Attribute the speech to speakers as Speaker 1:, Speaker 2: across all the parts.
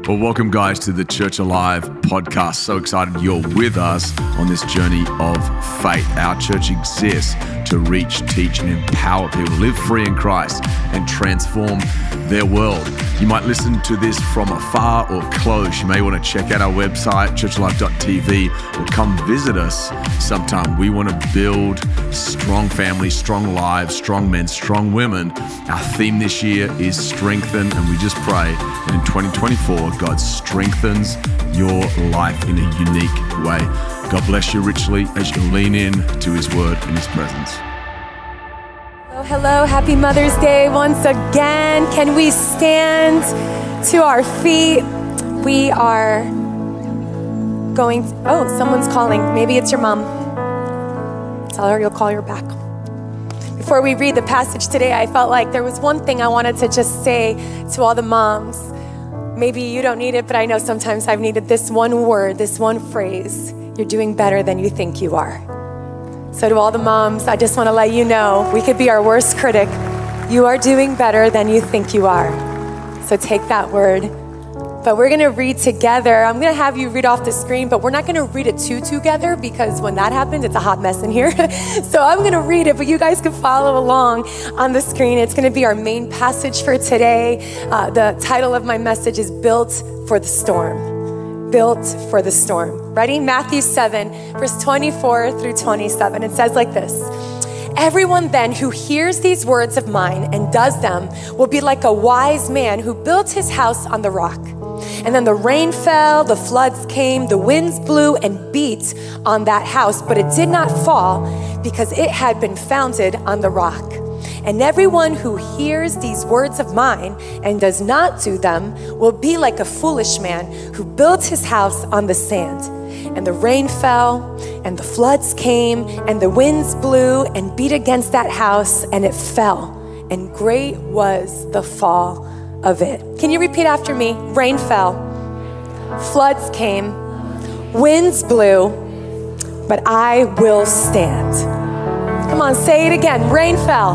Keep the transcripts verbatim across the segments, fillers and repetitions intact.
Speaker 1: Well, welcome guys to the Church Alive podcast. So excited you're with us on this journey of faith. Our church exists to reach, teach, and empower people to live free in Christ and transform their world. You might listen to this from afar or close. You may want to check out our website, church alive dot t v, or come visit us sometime. We want to build strong families, strong lives, strong men, strong women. Our theme this year is strengthen, and we just pray that in twenty twenty-four, God strengthens your life in a unique way. God bless you richly as you lean in to His word and His presence.
Speaker 2: Hello, hello, happy Mother's Day once again. Can we stand to our feet? We are going, oh, someone's calling. Maybe it's your mom. Tell her you'll call her back. Before we read the passage today, I felt like there was one thing I wanted to just say to all the moms. Maybe you don't need it, but I know sometimes I've needed this one word, this one phrase. You're doing better than you think you are. So to all the moms, I just want to let you know, we could be our worst critic. You are doing better than you think you are. So take that word. But we're going to read together. I'm going to have you read off the screen, but we're not going to read it two together because when that happens, it's a hot mess in here. So I'm going to read it, but you guys can follow along on the screen. It's going to be our main passage for today. Uh, the title of my message is Built for the Storm. Built for the Storm. Ready? Matthew seven, verse twenty-four through twenty-seven. It says like this. Everyone then who hears these words of mine and does them will be like a wise man who built his house on the rock. And then the rain fell, the floods came, the winds blew and beat on that house, but it did not fall because it had been founded on the rock. And everyone who hears these words of mine and does not do them will be like a foolish man who built his house on the sand. And the rain fell, and the floods came, and the winds blew and beat against that house, and it fell. And great was the fall of it. Can you repeat after me? Rain fell, floods came, winds blew, but I will stand. Come on, say it again. Rain fell,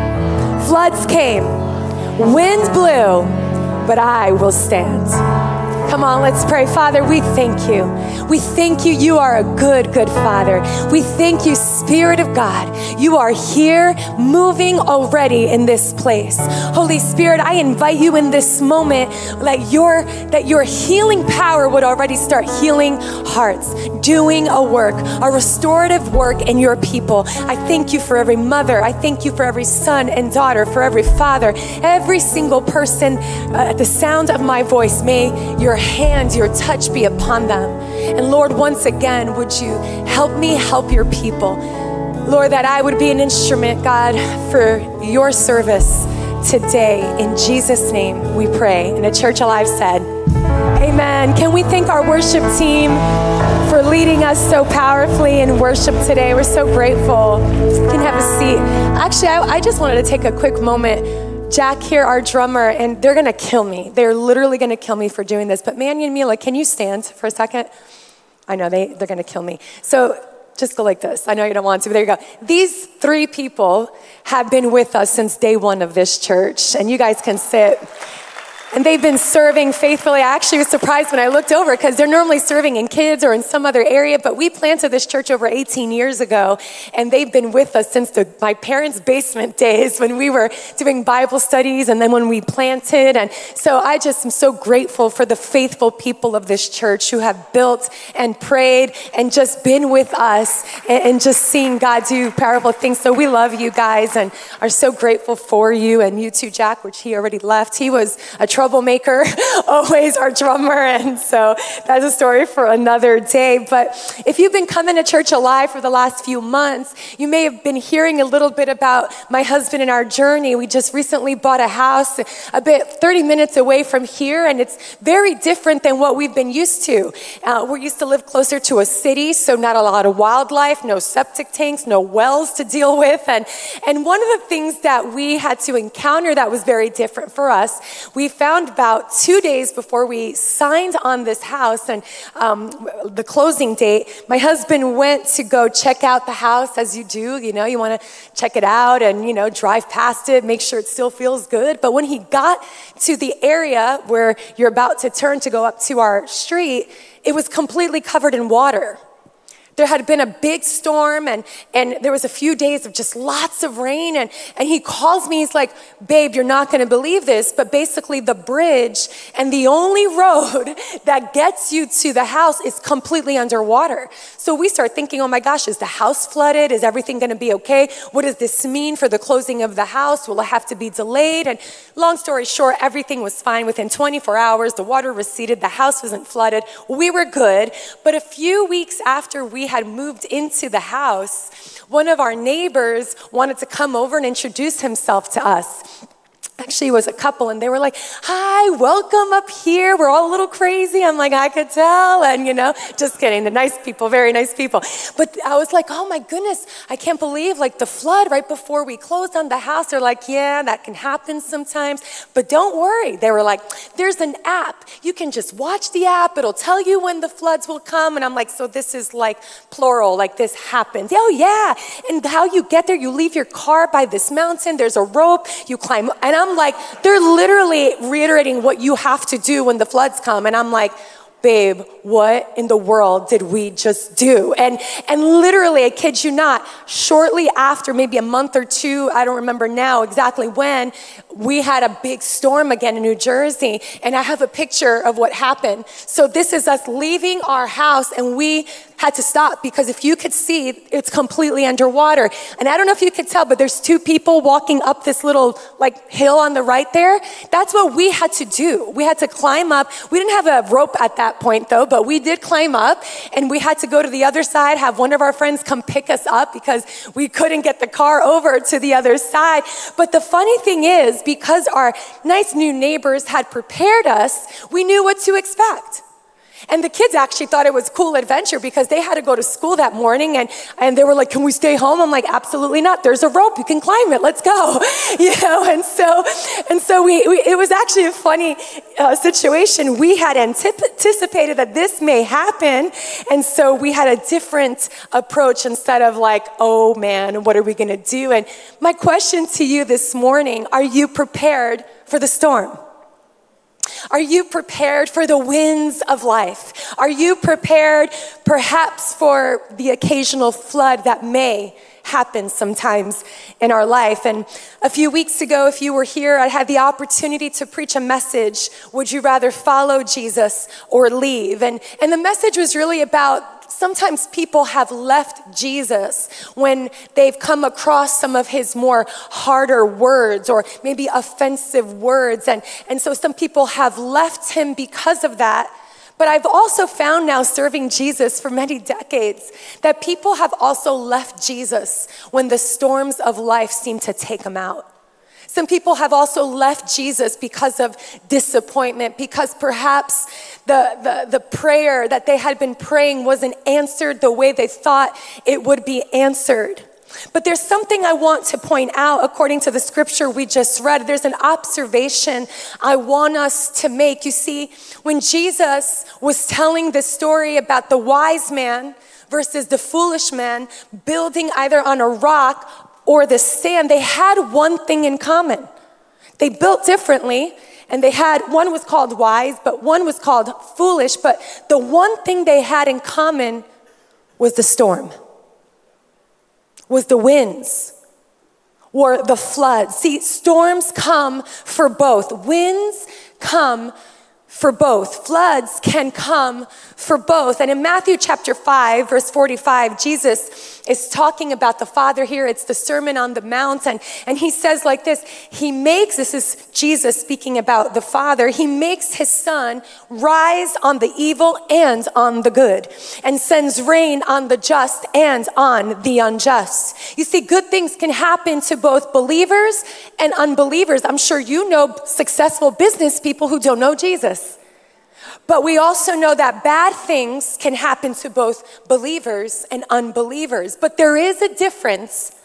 Speaker 2: floods came, winds blew, but I will stand. Come on, let's pray. Father, we thank you. We thank you. You are a good, good Father. We thank you, Spirit of God. You are here moving already in this place. Holy Spirit, I invite you in this moment that your, that your healing power would already start healing hearts, doing a work, a restorative work in your people. I thank you for every mother. I thank you for every son and daughter, for every father, every single person uh, at the sound of my voice. May your hand, your touch be upon them. And Lord, once again, would you help me help your people? Lord, that I would be an instrument, God, for your service today. In Jesus' name we pray. And the Church Alive said, amen. Can we thank our worship team for leading us so powerfully in worship today? We're so grateful. You can have a seat. Actually, I, I just wanted to take a quick moment. Jack here, our drummer, and they're gonna kill me. They're literally gonna kill me for doing this. But Manny and Mila, can you stand for a second? I know, they, they're gonna kill me. So just go like this. I know you don't want to, but there you go. These three people have been with us since day one of this church, and you guys can sit. And they've been serving faithfully. I actually was surprised when I looked over because they're normally serving in kids or in some other area, but we planted this church over eighteen years ago, and they've been with us since the, my parents' basement days when we were doing Bible studies and then when we planted. And so I just am so grateful for the faithful people of this church who have built and prayed and just been with us and, and just seeing God do powerful things. So we love you guys and are so grateful for you. And you too, Jack, which he already left. He was a troublemaker, always our drummer. And so that's a story for another day. But if you've been coming to Church Alive for the last few months, you may have been hearing a little bit about my husband and our journey. We just recently bought a house a bit thirty minutes away from here, and it's very different than what we've been used to. Uh, we're used to live closer to a city, so not a lot of wildlife, no septic tanks, no wells to deal with. And, and one of the things that we had to encounter that was very different for us, we found around about two days before we signed on this house and um, the closing date, my husband went to go check out the house, as you do. You know, you want to check it out and, you know, drive past it, make sure it still feels good. But when he got to the area where you're about to turn to go up to our street, it was completely covered in water. There had been a big storm and, and there was a few days of just lots of rain. And, and he calls me, he's like, babe, you're not gonna believe this, but basically the bridge and the only road that gets you to the house is completely underwater. So we start thinking, oh my gosh, is the house flooded? Is everything gonna be okay? What does this mean for the closing of the house? Will it have to be delayed? And long story short, everything was fine. Within twenty-four hours, the water receded, the house wasn't flooded. We were good. But a few weeks after we had moved into the house, one of our neighbors wanted to come over and introduce himself to us. Actually, it was a couple, and they were like, hi, welcome up here. We're all a little crazy. I'm like, I could tell. And, you know, just kidding. The nice people, very nice people. But I was like, oh, my goodness, I can't believe, like, the flood right before we closed on the house. They're like, yeah, that can happen sometimes. But don't worry. They were like, there's an app. You can just watch the app. It'll tell you when the floods will come. And I'm like, so this is, like, plural, like this happens. Oh, yeah. And how you get there, you leave your car by this mountain. There's a rope. You climb. And I'm like, they're literally reiterating what you have to do when the floods come. And I'm like, babe, what in the world did we just do? And and literally, I kid you not, shortly after, maybe a month or two, I don't remember now exactly when, we had a big storm again in New Jersey. And I have a picture of what happened. So this is us leaving our house, and we had to stop because if you could see, it's completely underwater. And I don't know if you could tell, but there's two people walking up this little like hill on the right there. That's what we had to do. We had to climb up. We didn't have a rope at that point though, but we did climb up, and we had to go to the other side, have one of our friends come pick us up because we couldn't get the car over to the other side. But the funny thing is, because our nice new neighbors had prepared us, we knew what to expect. And the kids actually thought it was a cool adventure because they had to go to school that morning, and, and they were like, can we stay home? I'm like, absolutely not. There's a rope. You can climb it. Let's go. You know, and so and so we, we it was actually a funny uh, situation. We had anticipated that this may happen, and so we had a different approach instead of like, oh man, what are we going to do? And my question to you this morning, are you prepared for the storm? Are you prepared for the winds of life? Are you prepared perhaps for the occasional flood that may happen sometimes in our life? And a few weeks ago, if you were here, I had the opportunity to preach a message, would you rather follow Jesus or leave? And, and the message was really about sometimes people have left Jesus when they've come across some of his more harder words or maybe offensive words. And, and so some people have left him because of that. But I've also found now, serving Jesus for many decades, that people have also left Jesus when the storms of life seem to take them out. Some people have also left Jesus because of disappointment, because perhaps the, the, the prayer that they had been praying wasn't answered the way they thought it would be answered. But there's something I want to point out according to the scripture we just read. There's an observation I want us to make. You see, when Jesus was telling the story about the wise man versus the foolish man building either on a rock or the sand, they had one thing in common. They built differently, and they had, one was called wise, but one was called foolish, but the one thing they had in common was the storm, was the winds, or the floods. See, storms come for both. Winds come for both. Floods can come for both. And in Matthew chapter five, verse forty-five, Jesus is talking about the Father here. It's the Sermon on the Mount. And, and he says like this, he makes, this is Jesus speaking about the Father, he makes his sun rise on the evil and on the good, and sends rain on the just and on the unjust. You see, good things can happen to both believers and unbelievers. I'm sure you know successful business people who don't know Jesus. But we also know that bad things can happen to both believers and unbelievers. But there is a difference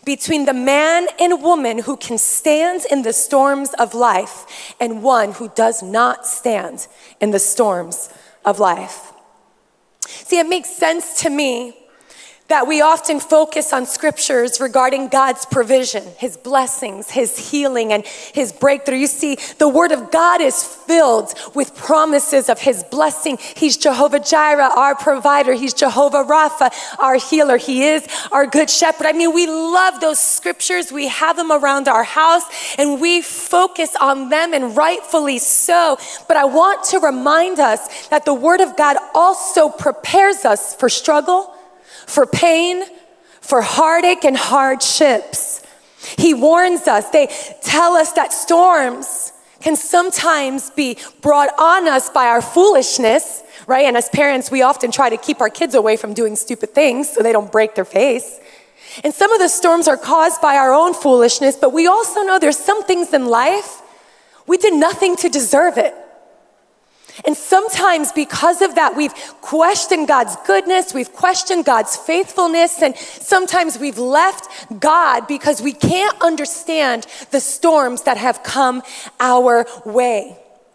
Speaker 2: between the man and woman who can stand in the storms of life and one who does not stand in the storms of life. See, it makes sense to me that we often focus on scriptures regarding God's provision, his blessings, his healing, and his breakthrough. You see, the word of God is filled with promises of his blessing. He's Jehovah Jireh, our provider. He's Jehovah Rapha, our healer. He is our good shepherd. I mean, we love those scriptures. We have them around our house and we focus on them, and rightfully so. But I want to remind us that the word of God also prepares us for struggle, for pain, for heartache and hardships. He warns us. They tell us that storms can sometimes be brought on us by our foolishness, right? And as parents, we often try to keep our kids away from doing stupid things so they don't break their face. And some of the storms are caused by our own foolishness, but we also know there's some things in life we did nothing to deserve it. And sometimes because of that, we've questioned God's goodness, we've questioned God's faithfulness, and sometimes we've left God because we can't understand the storms that have come our way.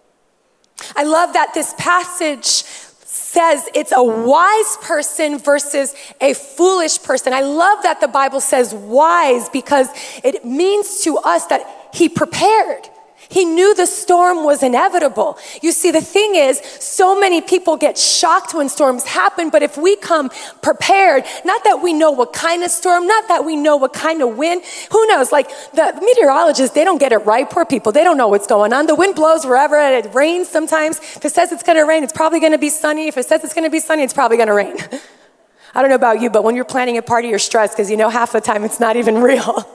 Speaker 2: I love that this passage says it's a wise person versus a foolish person. I love that the Bible says wise because it means to us that he prepared. He knew the storm was inevitable. You see, the thing is, so many people get shocked when storms happen, but if we come prepared, not that we know what kind of storm, not that we know what kind of wind, who knows? Like the meteorologists, they don't get it right. Poor people, they don't know what's going on. The wind blows wherever, and it rains sometimes. If it says it's gonna rain, it's probably gonna be sunny. If it says it's gonna be sunny, it's probably gonna rain. I don't know about you, but when you're planning a party, you're stressed because you know half the time it's not even real.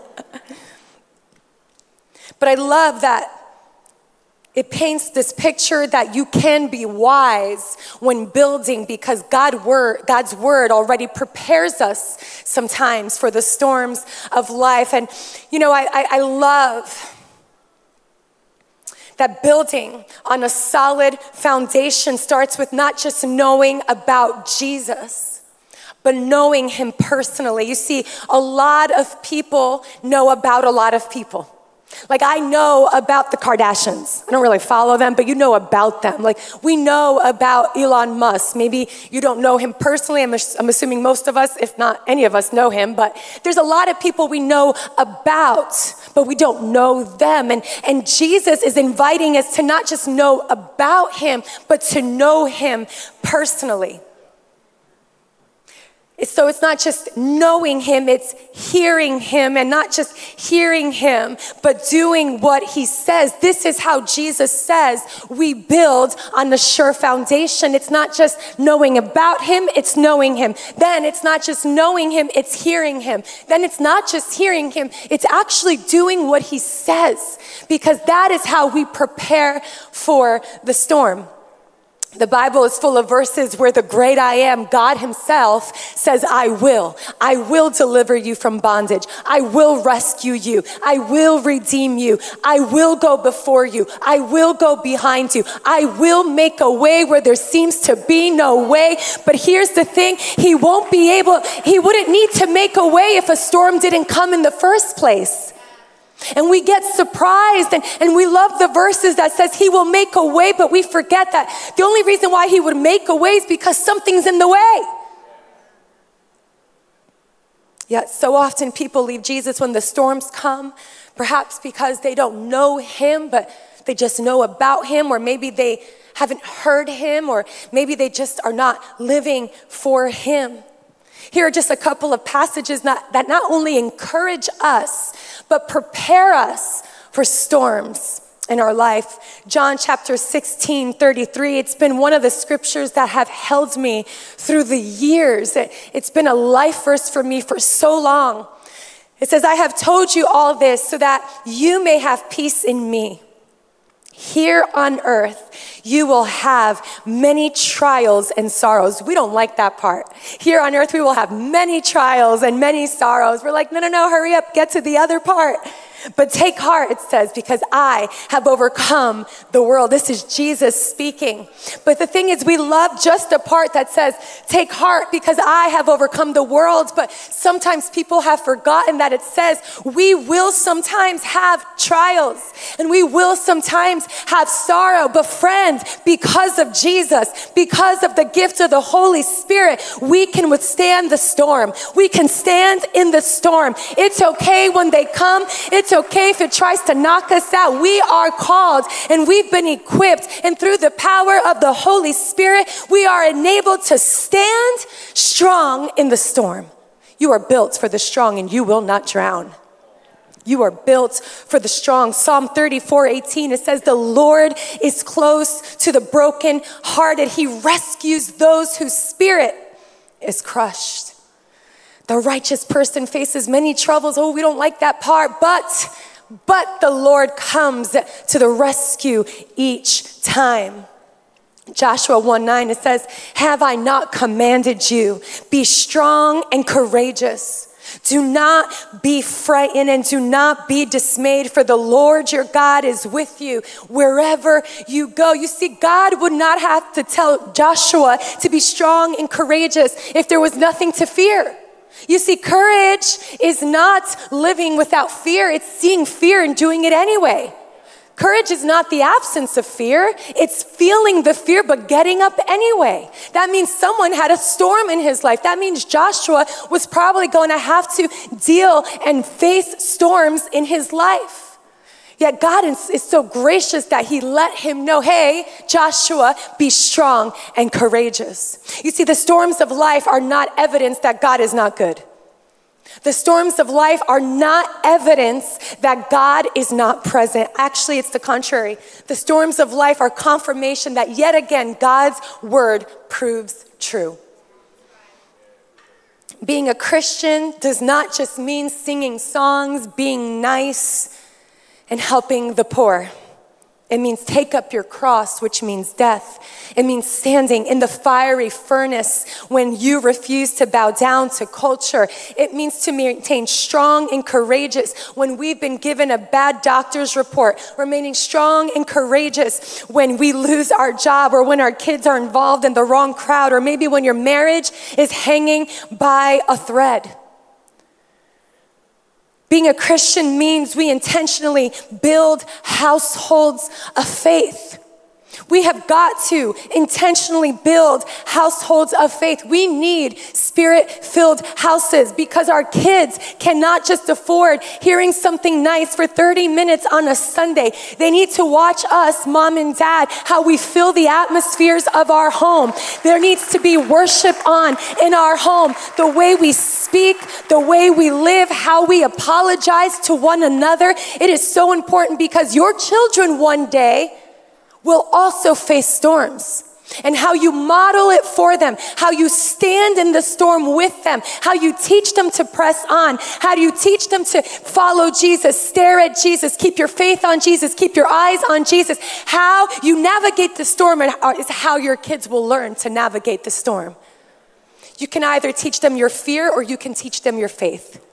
Speaker 2: But I love that it paints this picture that you can be wise when building because God word, God's word already prepares us sometimes for the storms of life. And, you know, I, I, I love that building on a solid foundation starts with not just knowing about Jesus, but knowing him personally. You see, a lot of people know about a lot of people. Like I know about the Kardashians. I don't really follow them, but you know about them. Like we know about Elon Musk. Maybe you don't know him personally. I'm, I'm assuming most of us, if not any of us, know him. But there's a lot of people we know about, but we don't know them. And, and Jesus is inviting us to not just know about him, but to know him personally. So it's not just knowing him, it's hearing him, and not just hearing him, but doing what he says. This is how Jesus says we build on the sure foundation. It's not just knowing about him, it's knowing him. Then it's not just knowing him, it's hearing him. Then it's not just hearing him, it's actually doing what he says, because that is how we prepare for the storm. The Bible is full of verses where the great I am, God himself, says, I will. I will deliver you from bondage. I will rescue you. I will redeem you. I will go before you. I will go behind you. I will make a way where there seems to be no way. But here's the thing, he won't be able, he wouldn't need to make a way if a storm didn't come in the first place. And we get surprised and, and we love the verses that says he will make a way, but we forget that the only reason why he would make a way is because something's in the way. Yet so often people leave Jesus when the storms come, perhaps because they don't know him, but they just know about him, or maybe they haven't heard him, or maybe they just are not living for him. Here are just a couple of passages that, that not only encourage us, but prepare us for storms in our life. John chapter sixteen, thirty-three, it's been one of the scriptures that have held me through the years. It, it's been a life verse for me for so long. It says, I have told you all this so that you may have peace in me. Here on earth, you will have many trials and sorrows. We don't like that part. Here on earth, we will have many trials and many sorrows. We're like, no, no, no, hurry up, get to the other part. But take heart, it says, because I have overcome the world. This is Jesus speaking. But the thing is, we love just the part that says, take heart because I have overcome the world. But sometimes people have forgotten that it says we will sometimes have trials and we will sometimes have sorrow. But friend, because of Jesus, because of the gift of the Holy Spirit, we can withstand the storm. We can stand in the storm. It's okay when they come. It's okay if it tries to knock us out. We are called and we've been equipped, and through the power of the Holy Spirit, we are enabled to stand strong in the storm. You are built for the strong and you will not drown. You are built for the strong. Psalm thirty-four eighteen, it says, the Lord is close to the brokenhearted. He rescues those whose spirit is crushed. The righteous person faces many troubles. Oh, we don't like that part, but, but the Lord comes to the rescue each time. Joshua one nine, it says, have I not commanded you? Be strong and courageous. Do not be frightened and do not be dismayed, for the Lord your God is with you wherever you go. You see, God would not have to tell Joshua to be strong and courageous if there was nothing to fear. You see, courage is not living without fear. It's seeing fear and doing it anyway. Courage is not the absence of fear. It's feeling the fear, but getting up anyway. That means someone had a storm in his life. That means Joshua was probably going to have to deal and face storms in his life. Yet God is, is so gracious that he let him know, hey, Joshua, be strong and courageous. You see, the storms of life are not evidence that God is not good. The storms of life are not evidence that God is not present. Actually, it's the contrary. The storms of life are confirmation that yet again, God's word proves true. Being a Christian does not just mean singing songs, being nice, and helping the poor. It means take up your cross, which means death. It means standing in the fiery furnace when you refuse to bow down to culture. It means to maintain strong and courageous when we've been given a bad doctor's report. Remaining strong and courageous when we lose our job or when our kids are involved in the wrong crowd, or maybe when your marriage is hanging by a thread. Being a Christian means we intentionally build households of faith. We have got to intentionally build households of faith. We need spirit-filled houses because our kids cannot just afford hearing something nice for thirty minutes on a Sunday. They need to watch us, mom and dad, how we fill the atmospheres of our home. There needs to be worship on in our home. The way we speak, the way we live, how we apologize to one another. It is so important because your children one day will also face storms. And how you model it for them, how you stand in the storm with them, how you teach them to press on, how do you teach them to follow Jesus, stare at Jesus, keep your faith on Jesus, keep your eyes on Jesus. How you navigate the storm is how your kids will learn to navigate the storm. You can either teach them your fear or you can teach them your faith.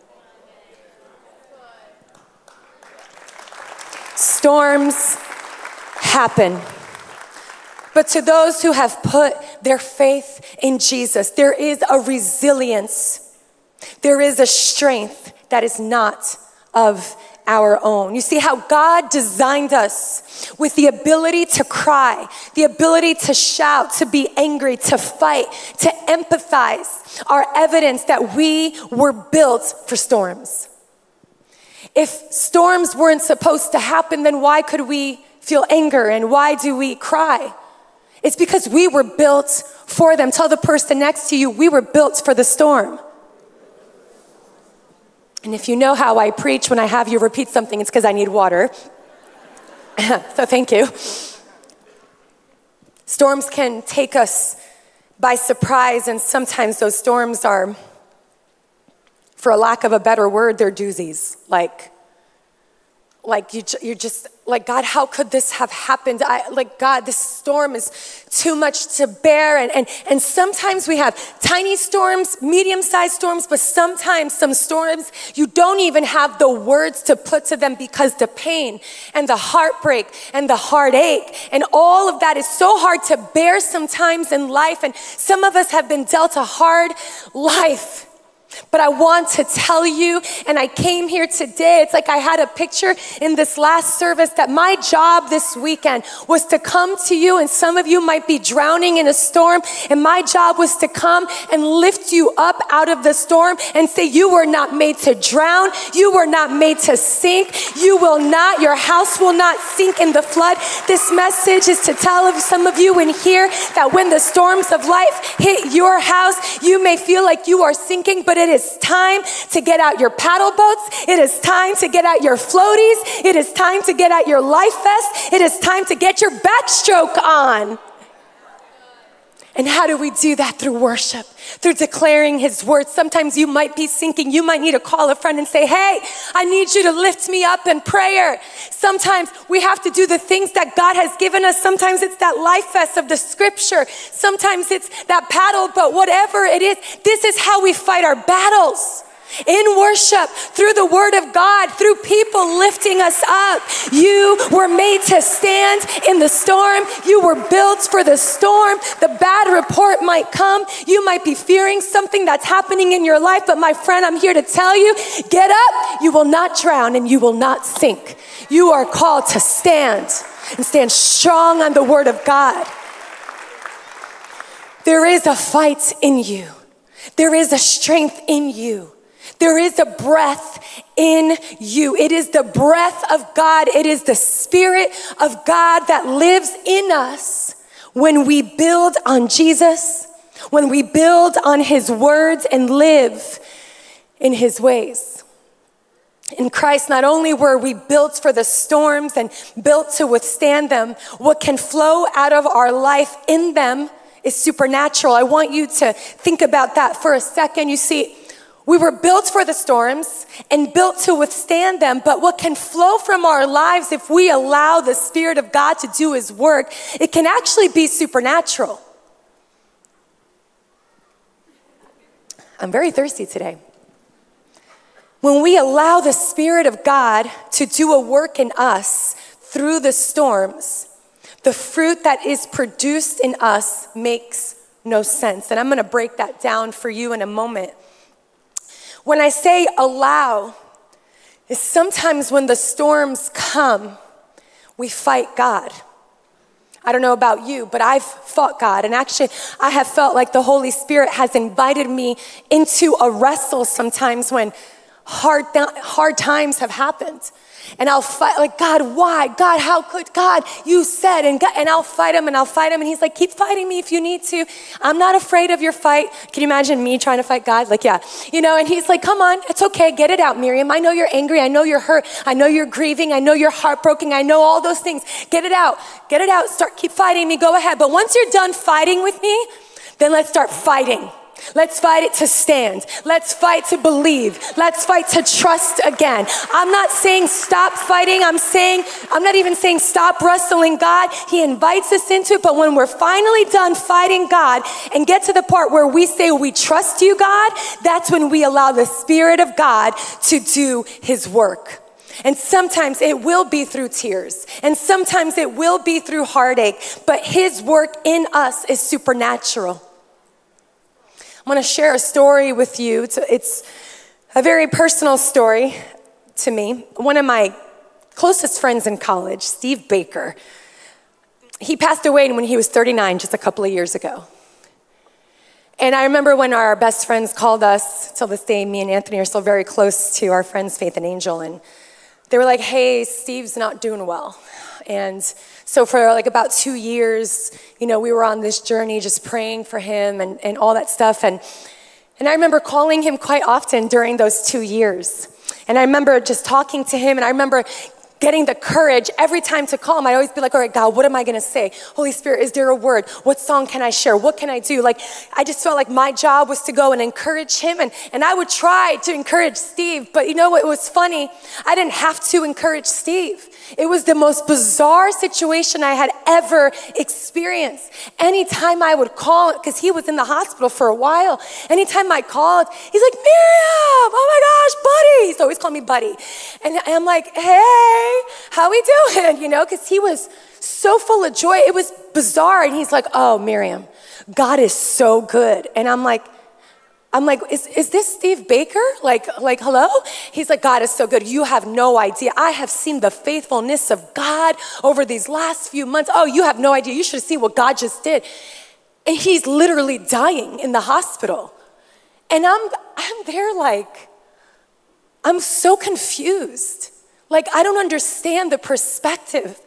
Speaker 2: Storms happen. But to those who have put their faith in Jesus, there is a resilience. There is a strength that is not of our own. You see how God designed us with the ability to cry, the ability to shout, to be angry, to fight, to empathize, are evidence that we were built for storms. If storms weren't supposed to happen, then why could we feel anger and why do we cry? It's because we were built for them. Tell the person next to you, we were built for the storm. And if you know how I preach when I have you repeat something, it's because I need water. So thank you. Storms can take us by surprise, and sometimes those storms are, for a lack of a better word, they're doozies. Like, like you, you're just like, God, how could this have happened? I, like, God, this storm is too much to bear. And, and, and sometimes we have tiny storms, medium-sized storms, but sometimes some storms, you don't even have the words to put to them because the pain and the heartbreak and the heartache and all of that is so hard to bear sometimes in life. And some of us have been dealt a hard life. But I want to tell you, and I came here today, it's like I had a picture in this last service that my job this weekend was to come to you, and some of you might be drowning in a storm, and my job was to come and lift you up out of the storm and say, you were not made to drown, you were not made to sink, you will not, your house will not sink in the flood. This message is to tell some of you in here that when the storms of life hit your house, you may feel like you are sinking, but it is time to get out your paddle boats. It is time to get out your floaties. It is time to get out your life vest. It is time to get your backstroke on. And how do we do that? Through worship, through declaring his word. Sometimes you might be sinking. You might need to call a friend and say, hey, I need you to lift me up in prayer. Sometimes we have to do the things that God has given us. Sometimes it's that life vest of the scripture. Sometimes it's that paddle boat, whatever it is. This is how we fight our battles. In worship, through the word of God, through people lifting us up. You were made to stand in the storm. You were built for the storm. The bad report might come. You might be fearing something that's happening in your life, but my friend, I'm here to tell you, get up. You will not drown and you will not sink. You are called to stand and stand strong on the word of God. There is a fight in you. There is a strength in you. There is a breath in you. It is the breath of God. It is the Spirit of God that lives in us when we build on Jesus, when we build on his words and live in his ways. In Christ, not only were we built for the storms and built to withstand them, what can flow out of our life in them is supernatural. I want you to think about that for a second. You see, we were built for the storms and built to withstand them, but what can flow from our lives if we allow the Spirit of God to do his work, it can actually be supernatural. I'm very thirsty today. When we allow the Spirit of God to do a work in us through the storms, the fruit that is produced in us makes no sense. And I'm gonna break that down for you in a moment. When I say allow, is sometimes when the storms come, we fight God. I don't know about you, but I've fought God. And actually, I have felt like the Holy Spirit has invited me into a wrestle sometimes when hard, th- hard times have happened. And I'll fight, like, God, why? God, how could? God, you said, and God, and I'll fight him and I'll fight him. And he's like, keep fighting me if you need to. I'm not afraid of your fight. Can you imagine me trying to fight God? Like, yeah, you know, and he's like, come on, it's okay. Get it out, Miriam. I know you're angry. I know you're hurt. I know you're grieving. I know you're heartbroken. I know all those things. Get it out. Get it out. Start, keep fighting me. Go ahead. But once you're done fighting with me, then let's start fighting. Let's fight it to stand. Let's fight to believe. Let's fight to trust again. I'm not saying stop fighting. I'm saying, I'm not even saying stop wrestling God. He invites us into it. But when we're finally done fighting God and get to the part where we say we trust you, God, that's when we allow the Spirit of God to do his work. And sometimes it will be through tears. And sometimes it will be through heartache. But his work in us is supernatural. I want to share a story with you. It's, it's a very personal story to me. One of my closest friends in college, Steve Baker, he passed away when he was thirty-nine, just a couple of years ago. And I remember when our best friends called us, till this day, me and Anthony are still very close to our friends, Faith and Angel, and they were like, hey, Steve's not doing well. And so for like about two years, you know, we were on this journey just praying for him and, and all that stuff. And, and I remember calling him quite often during those two years. And I remember just talking to him, and I remember getting the courage every time to call him. I'd always be like, all right, God, what am I going to say? Holy Spirit, is there a word? What song can I share? What can I do? Like, I just felt like my job was to go and encourage him. And, and I would try to encourage Steve. But you know what was funny? I didn't have to encourage Steve. It was the most bizarre situation I had ever experienced. Anytime I would call, because he was in the hospital for a while, anytime I called, he's like, Miriam, oh my gosh, buddy. He's always called me buddy. And I'm like, hey, how we doing? You know, because he was so full of joy. It was bizarre. And he's like, oh, Miriam, God is so good. And I'm like, I'm like, is, is this Steve Baker? Like, like, hello? He's like, God is so good. You have no idea. I have seen the faithfulness of God over these last few months. Oh, you have no idea. You should have seen what God just did. And he's literally dying in the hospital. And I'm, I'm there like, I'm so confused. Like, I don't understand the perspective.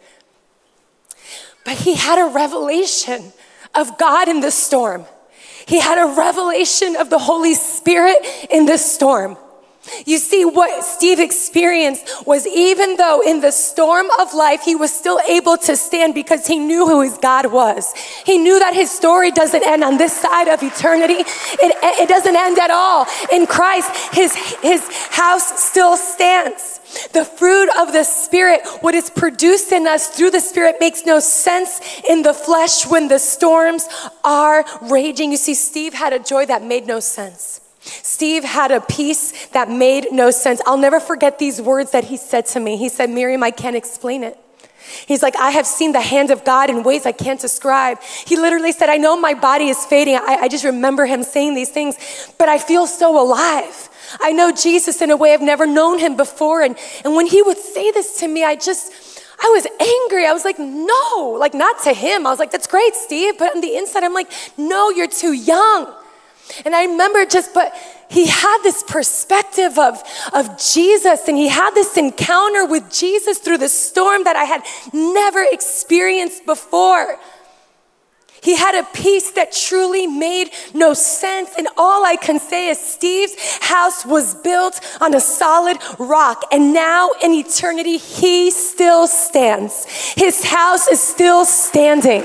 Speaker 2: But he had a revelation of God in the storm. He had a revelation of the Holy Spirit in the storm. You see, what Steve experienced was, even though in the storm of life, he was still able to stand because he knew who his God was. He knew that his story doesn't end on this side of eternity. It, it doesn't end at all. In Christ, his, his house still stands. The fruit of the Spirit, what is produced in us through the Spirit, makes no sense in the flesh when the storms are raging. You see, Steve had a joy that made no sense. Steve had a peace that made no sense. I'll never forget these words that he said to me. He said, Miriam, I can't explain it. He's like, I have seen the hand of God in ways I can't describe. He literally said, I know my body is fading. I, I just remember him saying these things, but I feel so alive. I know Jesus in a way I've never known him before. And, and when he would say this to me, I just, I was angry. I was like, no, like not to him. I was like, that's great, Steve. But on the inside, I'm like, no, you're too young. And I remember just, but he had this perspective of, of Jesus, and he had this encounter with Jesus through the storm that I had never experienced before. He had a peace that truly made no sense. And all I can say is Steve's house was built on a solid rock. And now in eternity, he still stands. His house is still standing.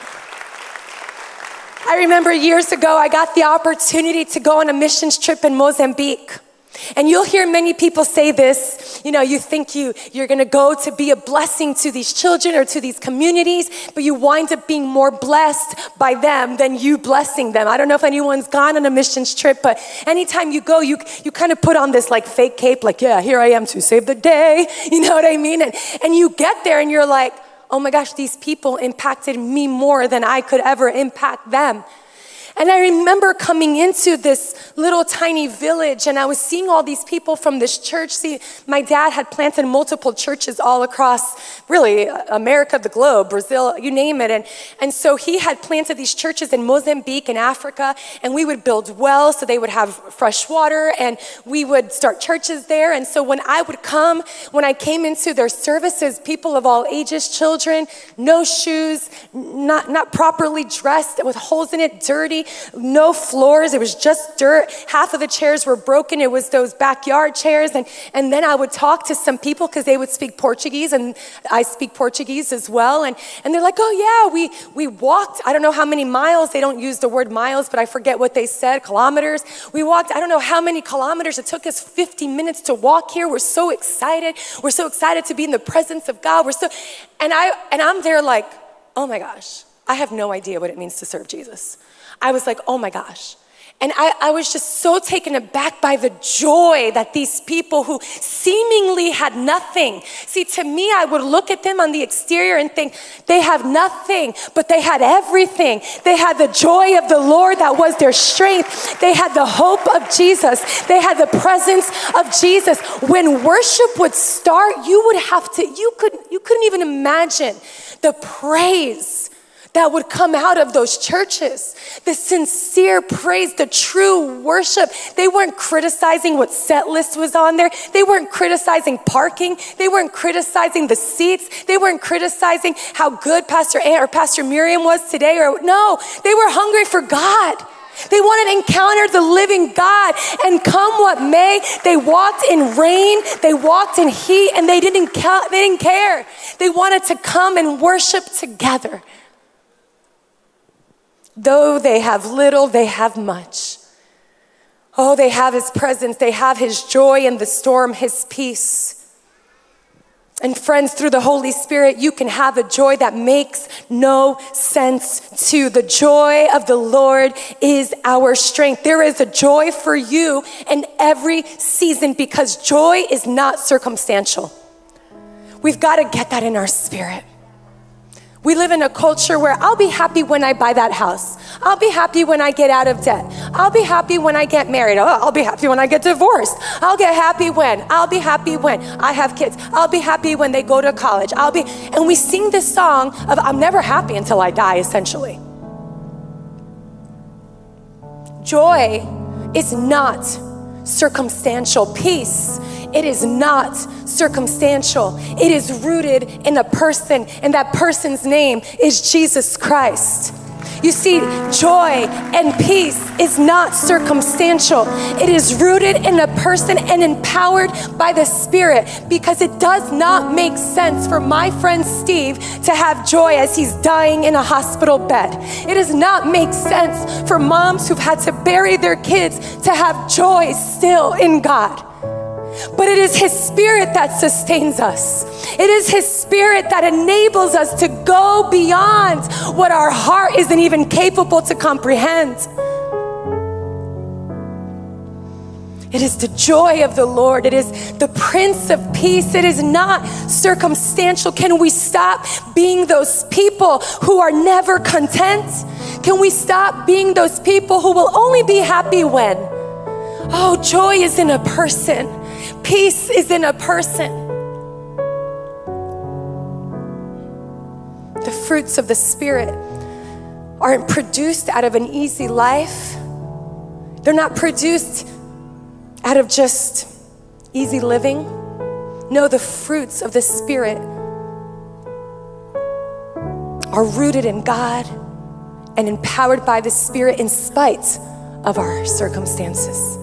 Speaker 2: I remember years ago, I got the opportunity to go on a missions trip in Mozambique. And you'll hear many people say this, you know, you think you, you're gonna go to be a blessing to these children or to these communities, but you wind up being more blessed by them than you blessing them. I don't know if anyone's gone on a missions trip, but anytime you go, you, you kind of put on this like fake cape, like, yeah, here I am to save the day, you know what I mean? And, and you get there and you're like, oh my gosh, these people impacted me more than I could ever impact them. And I remember coming into this little tiny village, and I was seeing all these people from this church. See, my dad had planted multiple churches all across, really, America, the globe, Brazil, you name it. And, and so he had planted these churches in Mozambique and Africa, and we would build wells so they would have fresh water, and we would start churches there. And so when I would come, when I came into their services, people of all ages, children, no shoes, not, not properly dressed, with holes in it, dirty, no floors, it was just dirt. Half of the chairs were broken. It was those backyard chairs. And, and then I would talk to some people because they would speak Portuguese, and I speak Portuguese as well. And, and they're like, oh yeah, we, we walked, I don't know how many miles. They don't use the word miles, but I forget what they said, kilometers. We walked, I don't know how many kilometers. It took us fifty minutes to walk here. We're so excited. We're so excited to be in the presence of God. We're so, and, I, and I'm there like, oh my gosh, I have no idea what it means to serve Jesus. I was like, oh my gosh. And I, I was just so taken aback by the joy that these people who seemingly had nothing. See, to me, I would look at them on the exterior and think, they have nothing, but they had everything. They had the joy of the Lord that was their strength. They had the hope of Jesus. They had the presence of Jesus. When worship would start, you would have to, you couldn't, you couldn't even imagine the praise that would come out of those churches. The sincere praise, the true worship. They weren't criticizing what set list was on there. They weren't criticizing parking. They weren't criticizing the seats. They weren't criticizing how good Pastor Ann or Pastor Miriam was today. Or no, they were hungry for God. They wanted to encounter the living God, and come what may, they walked in rain, they walked in heat, and they didn't, ca- they didn't care. They wanted to come and worship together. Though they have little, they have much. Oh, they have his presence, they have his joy in the storm, his peace. And friends, through the Holy Spirit, you can have a joy that makes no sense to. The joy of the Lord is our strength. There is a joy for you in every season because joy is not circumstantial. We've got to get that in our spirit. We live in a culture where I'll be happy when I buy that house. I'll be happy when I get out of debt. I'll be happy when I get married. Oh, I'll be happy when I get divorced. I'll get happy when. I'll be happy when I have kids. I'll be happy when they go to college. I'll be, and we sing this song of I'm never happy until I die, essentially. Joy is not circumstantial. Peace, it is not circumstantial. It is rooted in a person, and that person's name is Jesus Christ. You see, joy and peace is not circumstantial. It is rooted in a person and empowered by the Spirit, because it does not make sense for my friend Steve to have joy as he's dying in a hospital bed. It does not make sense for moms who've had to bury their kids to have joy still in God. But it is his Spirit that sustains us. It is his Spirit that enables us to go beyond what our heart isn't even capable to comprehend. It is the joy of the Lord. It is the Prince of Peace. It is not circumstantial. Can we stop being those people who are never content? Can we stop being those people who will only be happy when? Oh, joy is in a person. Peace is in a person. The fruits of the Spirit aren't produced out of an easy life. They're not produced out of just easy living. No, the fruits of the Spirit are rooted in God and empowered by the Spirit in spite of our circumstances.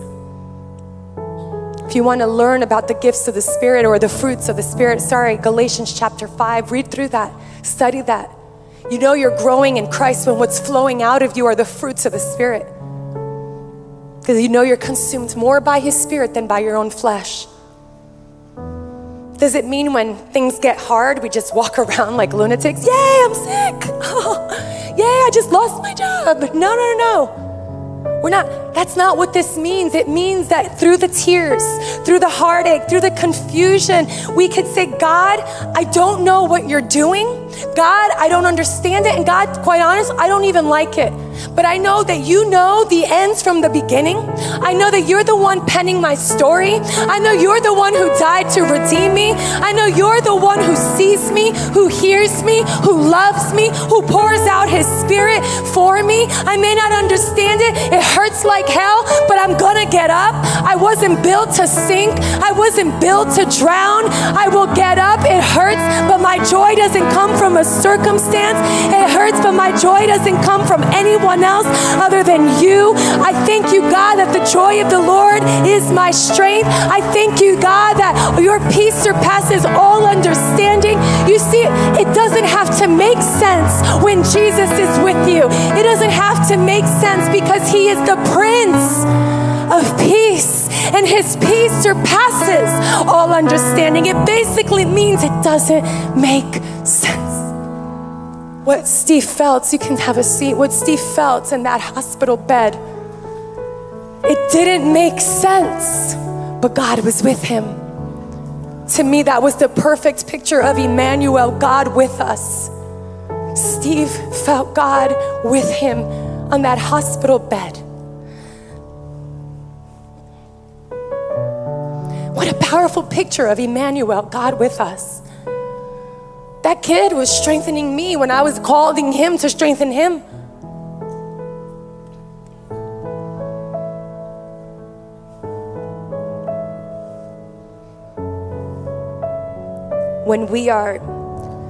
Speaker 2: If you want to learn about the gifts of the Spirit or the fruits of the Spirit, sorry, Galatians chapter five, read through that, study that. You know you're growing in Christ when what's flowing out of you are the fruits of the Spirit. Because you know you're consumed more by his Spirit than by your own flesh. Does it mean when things get hard, we just walk around like lunatics? Yay, I'm sick. Oh, yay, I just lost my job. No, no, no, no. We're not, that's not what this means. It means that through the tears, through the heartache, through the confusion, we could say, God, I don't know what you're doing. God, I don't understand it. And God, quite honest, I don't even like it. But I know that you know the ends from the beginning. I know that you're the one penning my story. I know you're the one who died to redeem me. I know you're the one who sees me, who hears me, who loves me, who pours out his Spirit for me. I may not understand it. It hurts like hell, but I'm gonna get up. I wasn't built to sink. I wasn't built to drown. I will get up. It hurts, but my joy doesn't come from a circumstance. It hurts, but my joy doesn't come from anyone else other than you. I thank you, God, that the joy of the Lord is my strength. I thank you, God, that your peace surpasses all understanding. You see, it doesn't have to make sense when Jesus is with you. It doesn't have to make sense because he is the Prince of Peace, and his peace surpasses all understanding. It basically means it doesn't make sense. What Steve felt, you can have a seat, what Steve felt in that hospital bed, it didn't make sense, but God was with him. To me, that was the perfect picture of Emmanuel, God with us. Steve felt God with him on that hospital bed. What a powerful picture of Emmanuel, God with us. That kid was strengthening me when I was calling him to strengthen him. When we are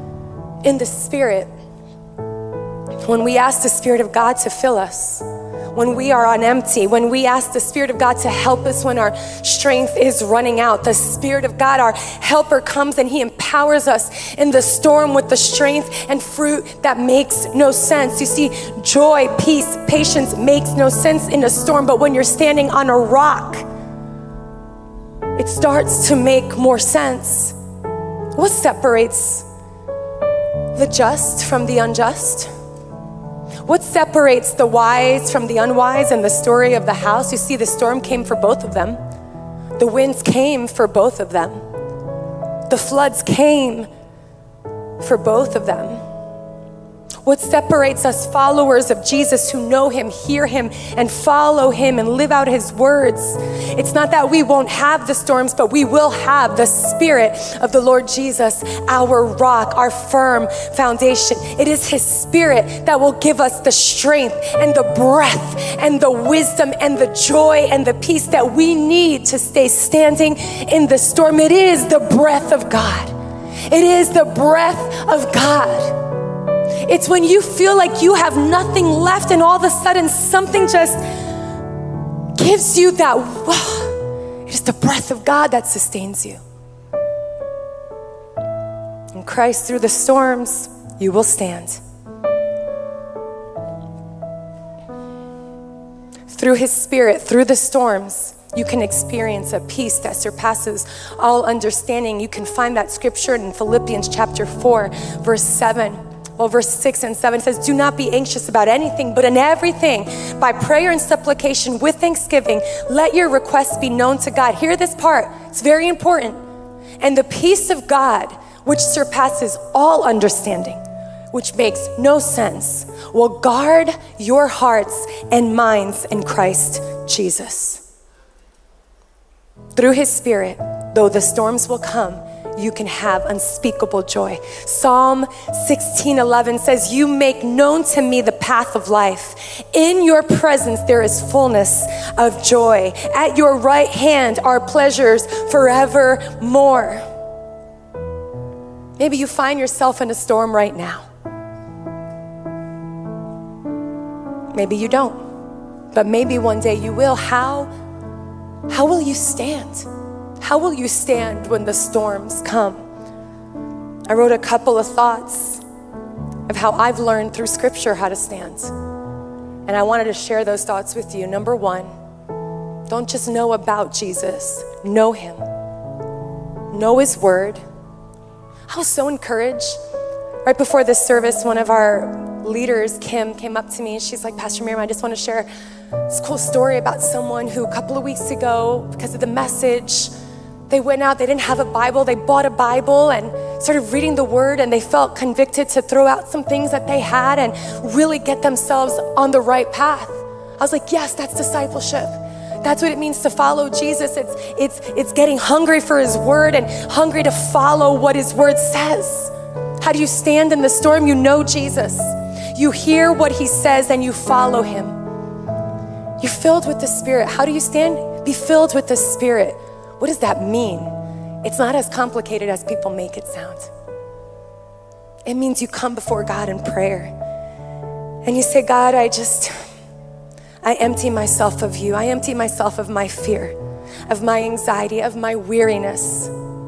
Speaker 2: in the Spirit, when we ask the Spirit of God to fill us, when we are on empty, when we ask the Spirit of God to help us when our strength is running out. The Spirit of God, our helper, comes and he empowers us in the storm with the strength and fruit that makes no sense. You see, joy, peace, patience makes no sense in a storm, but when you're standing on a rock, it starts to make more sense. What separates the just from the unjust? What separates the wise from the unwise in the story of the house? You see, the storm came for both of them. The winds came for both of them. The floods came for both of them. What separates us followers of Jesus who know him, hear him, and follow him and live out his words? It's not that we won't have the storms, but we will have the Spirit of the Lord Jesus, our rock, our firm foundation. It is his Spirit that will give us the strength and the breath and the wisdom and the joy and the peace that we need to stay standing in the storm. It is the breath of God. It is the breath of God. It's when you feel like you have nothing left and all of a sudden something just gives you that, wow, it is the breath of God that sustains you. In Christ, through the storms, you will stand. Through his Spirit, through the storms, you can experience a peace that surpasses all understanding. You can find that scripture in Philippians chapter four, verse seven. Well, verse six and seven says, do not be anxious about anything, but in everything, by prayer and supplication with thanksgiving, let your requests be known to God. Hear this part, it's very important. And the peace of God, which surpasses all understanding, which makes no sense, will guard your hearts and minds in Christ Jesus. Through his Spirit, though the storms will come, you can have unspeakable joy. Psalm sixteen eleven says, you make known to me the path of life. In your presence there is fullness of joy. At your right hand are pleasures forevermore. Maybe you find yourself in a storm right now. Maybe you don't, but maybe one day you will. How, how will you stand? How will you stand when the storms come? I wrote a couple of thoughts of how I've learned through scripture how to stand. And I wanted to share those thoughts with you. Number one, don't just know about Jesus, know him. Know his word. I was so encouraged. Right before this service, one of our leaders, Kim, came up to me and she's like, Pastor Miriam, I just want to share this cool story about someone who a couple of weeks ago, because of the message, they went out, they didn't have a Bible, they bought a Bible and started reading the word, and they felt convicted to throw out some things that they had and really get themselves on the right path. I was like, yes, that's discipleship. That's what it means to follow Jesus. It's, it's, it's getting hungry for his word and hungry to follow what his word says. How do you stand in the storm? You know Jesus. You hear what he says and you follow him. You're filled with the Spirit. How do you stand? Be filled with the Spirit. What does that mean? It's not as complicated as people make it sound. It means you come before God in prayer and you say, God, I just, I empty myself of you. I empty myself of my fear, of my anxiety, of my weariness,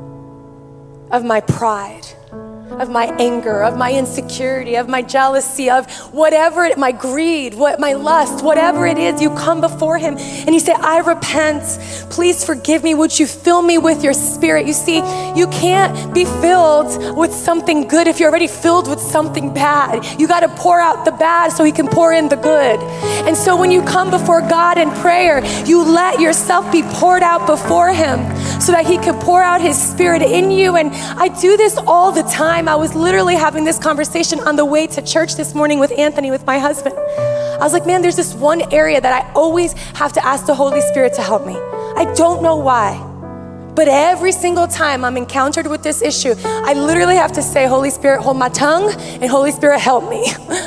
Speaker 2: of my pride, of my anger, of my insecurity, of my jealousy, of whatever, it, my greed, what my lust, whatever it is, you come before him and you say, I repent, please forgive me, would you fill me with your Spirit? You see, you can't be filled with something good if you're already filled with something bad. You got to pour out the bad so he can pour in the good. And so when you come before God in prayer, you let yourself be poured out before him so that he can pour out his Spirit in you. And I do this all the time. I was literally having this conversation on the way to church this morning with Anthony, with my husband. I was like, man, there's this one area that I always have to ask the Holy Spirit to help me. I don't know why, but every single time I'm encountered with this issue, I literally have to say, Holy Spirit, hold my tongue, and Holy Spirit, help me.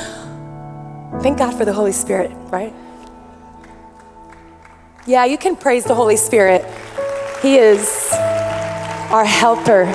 Speaker 2: Thank God for the Holy Spirit, right? Yeah, you can praise the Holy Spirit. He is our helper.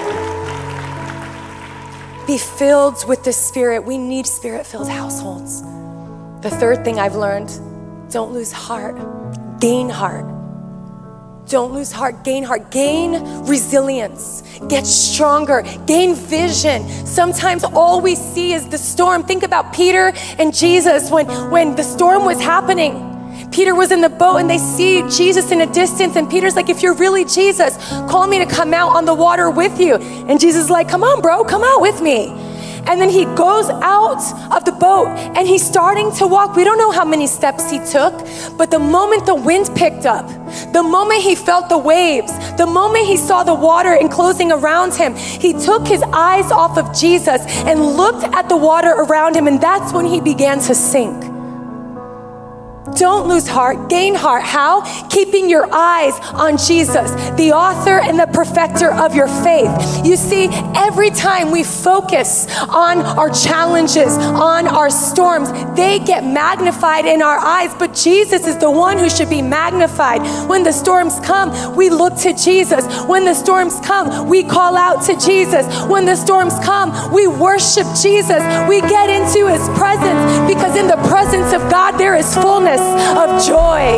Speaker 2: Be filled with the Spirit. We need Spirit-filled households. The third thing I've learned Don't lose heart. Gain heart. Don't lose heart, gain heart, gain resilience, get stronger, gain vision. Sometimes all we see is the storm. Think about Peter and Jesus when, when the storm was happening. Peter was in the boat and they see Jesus in a distance, and Peter's like, if you're really Jesus, call me to come out on the water with you. And Jesus is like, come on, bro, come out with me. And then he goes out of the boat and he's starting to walk. We don't know how many steps he took, but the moment the wind picked up, the moment he felt the waves, the moment he saw the water enclosing around him, he took his eyes off of Jesus and looked at the water around him, and that's when he began to sink. Don't lose heart, gain heart. How? Keeping your eyes on Jesus, the author and the perfecter of your faith. You see, every time we focus on our challenges, on our storms, they get magnified in our eyes, but Jesus is the one who should be magnified. When the storms come, we look to Jesus. When the storms come, we call out to Jesus. When the storms come, we worship Jesus. We get into his presence, because in the presence of God, there is fullness of joy.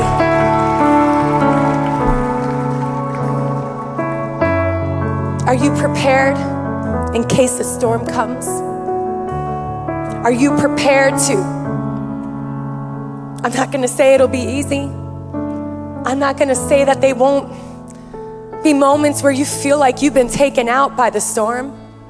Speaker 2: Are you prepared in case the storm comes? Are you prepared to? I'm not going to say it'll be easy. I'm not going to say that they won't be moments where you feel like you've been taken out by the storm.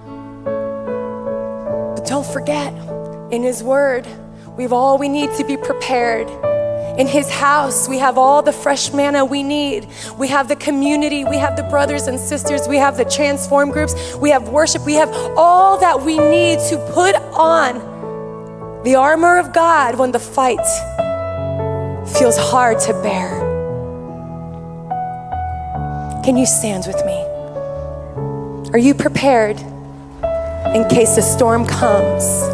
Speaker 2: But don't forget, in his word, we have all we need to be prepared. In his house, we have all the fresh manna we need. We have the community, we have the brothers and sisters, we have the transform groups, we have worship, we have all that we need to put on the armor of God when the fight feels hard to bear. Can you stand with me? Are you prepared in case the storm comes?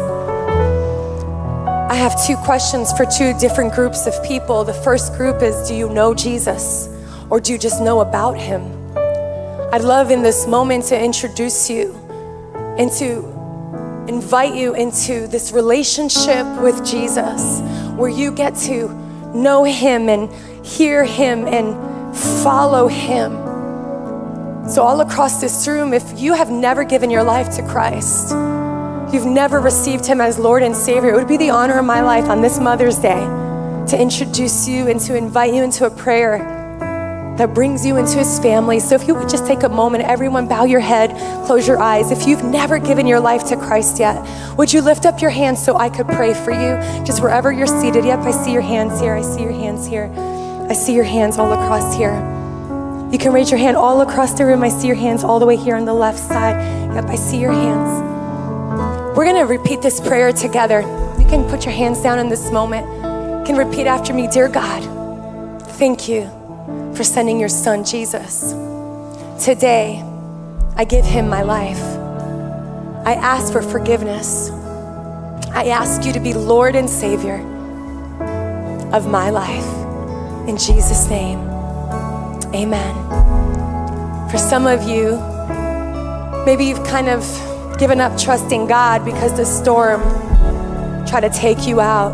Speaker 2: I have two questions for two different groups of people. The first group is, do you know Jesus, or do you just know about him? I'd love in this moment to introduce you and to invite you into this relationship with Jesus, where you get to know him and hear him and follow him. So all across this room, if you have never given your life to Christ, you've never received him as Lord and Savior, it would be the honor of my life on this Mother's Day to introduce you and to invite you into a prayer that brings you into his family. So if you would just take a moment, everyone bow your head, close your eyes. If you've never given your life to Christ yet, would you lift up your hands so I could pray for you? Just wherever you're seated. Yep, I see your hands here. I see your hands here. I see your hands all across here. You can raise your hand all across the room. I see your hands all the way here on the left side. Yep, I see your hands. We're gonna repeat this prayer together. You can put your hands down in this moment. You can repeat after me. Dear God, thank you for sending your son, Jesus. Today, I give him my life. I ask for forgiveness. I ask you to be Lord and Savior of my life. In Jesus' name, amen. For some of you, maybe you've kind of given up trusting God because the storm tried to take you out.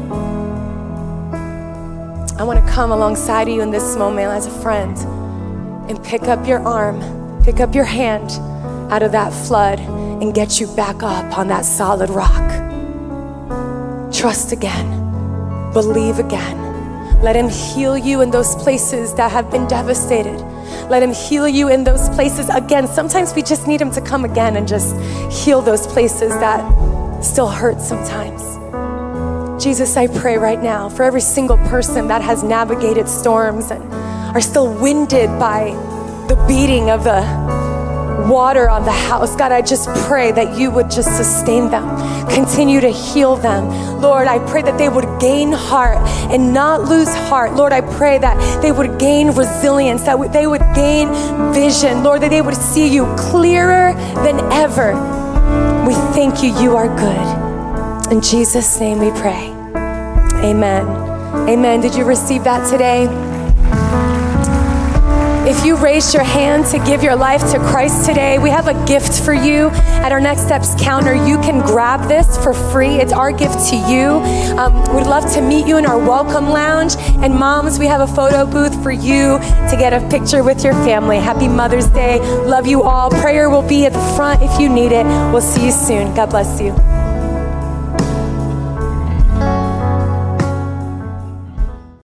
Speaker 2: I want to come alongside you in this moment as a friend and pick up your arm, pick up your hand out of that flood and get you back up on that solid rock. Trust again, believe again. Let him heal you in those places that have been devastated. Let him heal you in those places again. Sometimes we just need him to come again and just heal those places that still hurt sometimes. Jesus, I pray right now for every single person that has navigated storms and are still winded by the beating of the water on the house. God, I just pray that you would just sustain them, continue to heal them. Lord, I pray that they would gain heart and not lose heart. Lord, I pray that they would gain resilience, that they would gain vision. Lord, that they would see you clearer than ever. We thank you, you are good. In Jesus' name we pray. Amen. Amen. Did you receive that today? If you raised your hand to give your life to Christ today, we have a gift for you at our Next Steps counter. You can grab this for free. It's our gift to you. Um, we'd love to meet you in our welcome lounge. And moms, we have a photo booth for you to get a picture with your family. Happy Mother's Day. Love you all. Prayer will be at the front if you need it. We'll see you soon. God bless you.